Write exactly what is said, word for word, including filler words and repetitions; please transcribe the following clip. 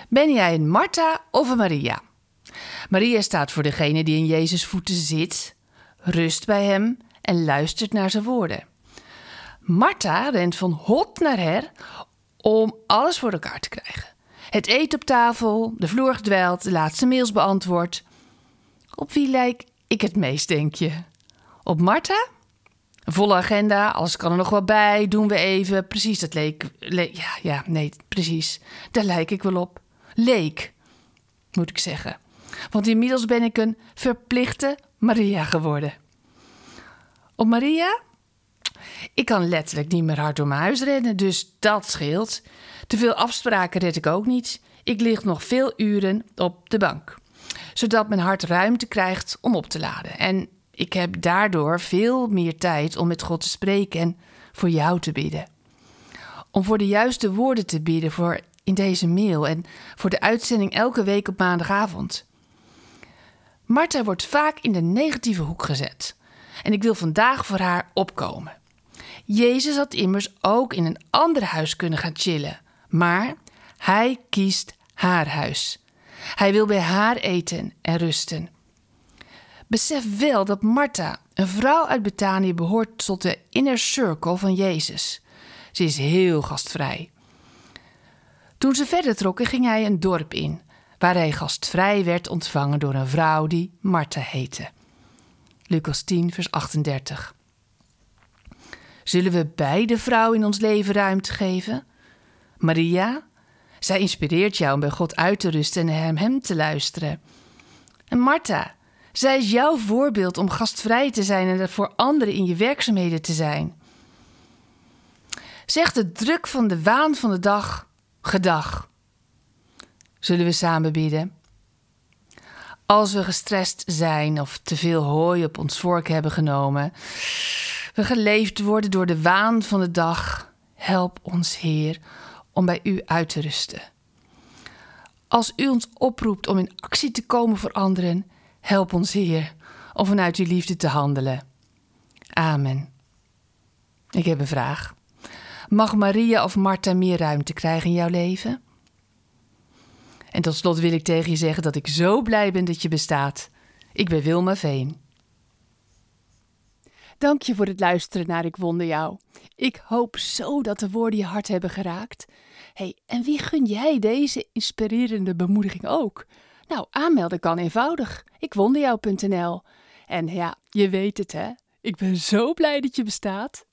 Ben jij een Martha of een Maria? Maria staat voor degene die in Jezus' voeten zit, rust bij hem en luistert naar zijn woorden. Martha rent van hot naar her om alles voor elkaar te krijgen. Het eten op tafel, de vloer gedwijld, de laatste mails beantwoord. Op wie lijk ik het meest, denk je? Op Martha? Een volle agenda, alles kan er nog wel bij, doen we even. Precies, dat leek... Le- ja, ja, nee, precies. Daar lijk ik wel op. Leek, moet ik zeggen. Want inmiddels ben ik een verplichte Maria geworden. Op Maria? Ik kan letterlijk niet meer hard door mijn huis rennen, dus dat scheelt. Te veel afspraken red ik ook niet. Ik lig nog veel uren op de bank, zodat mijn hart ruimte krijgt om op te laden. En ik heb daardoor veel meer tijd om met God te spreken en voor jou te bidden. Om voor de juiste woorden te bidden voor in deze mail en voor de uitzending elke week op maandagavond. Martha wordt vaak in de negatieve hoek gezet. En ik wil vandaag voor haar opkomen. Jezus had immers ook in een ander huis kunnen gaan chillen. Maar hij kiest haar huis. Hij wil bij haar eten en rusten. Besef wel dat Martha, een vrouw uit Betanië, behoort tot de inner circle van Jezus. Ze is heel gastvrij. Toen ze verder trokken, ging hij een dorp in, waar hij gastvrij werd ontvangen door een vrouw die Martha heette. Lucas tien, vers achtendertig. Zullen we beide vrouwen in ons leven ruimte geven? Maria, zij inspireert jou om bij God uit te rusten en naar hem te luisteren. En Martha, zij is jouw voorbeeld om gastvrij te zijn en er voor anderen in je werkzaamheden te zijn. Zeg de druk van de waan van de dag gedag. Zullen we samen bidden? Als we gestrest zijn of te veel hooi op ons vork hebben genomen, we geleefd worden door de waan van de dag, help ons, Heer, om bij u uit te rusten. Als u ons oproept om in actie te komen voor anderen, help ons, Heer, om vanuit uw liefde te handelen. Amen. Ik heb een vraag. Mag Maria of Martha meer ruimte krijgen in jouw leven? En tot slot wil ik tegen je zeggen dat ik zo blij ben dat je bestaat. Ik ben Wilma Veen. Dank je voor het luisteren naar Ik Wonder Jou. Ik hoop zo dat de woorden je hart hebben geraakt. Hey, en wie gun jij deze inspirerende bemoediging ook? Nou, aanmelden kan eenvoudig. ikwonderjou punt n l. En ja, je weet het hè, ik ben zo blij dat je bestaat.